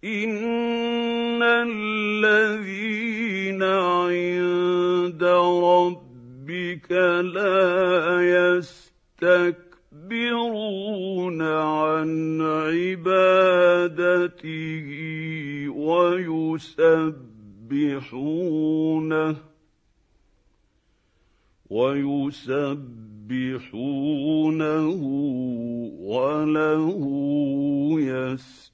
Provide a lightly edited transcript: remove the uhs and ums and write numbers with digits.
إِنَّ الَّذِينَ عِندَ رَبِّكَ لَا يَسْتَكْبِرُونَ عَنْ عِبَادَتِهِ وَيُسَبِّحُونَهُ وَلَهُ يَسْجُدُونَ